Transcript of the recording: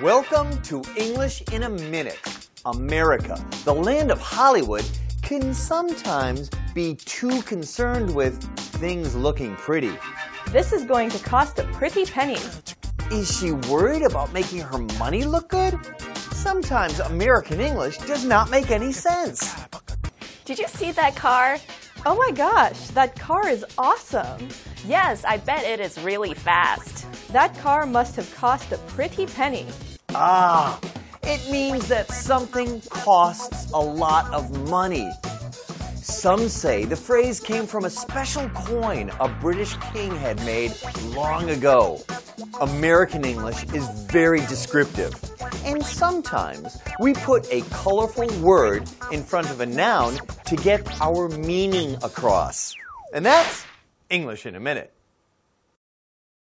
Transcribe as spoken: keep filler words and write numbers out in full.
Welcome to English in a Minute. America, the land of Hollywood, can sometimes be too concerned with things looking pretty. This is going to cost a pretty penny. Is she worried about making her money look good? Sometimes American English does not make any sense. Did you see that car? Oh my gosh, that car is awesome. Yes, I bet it is really fast. That car must have cost a pretty penny. Ah, it means that something costs a lot of money. Some say the phrase came from a special coin a British king had made long ago. American English is very descriptive, and sometimes we put a colorful word in front of a noun to get our meaning across. And that's English in a Minute.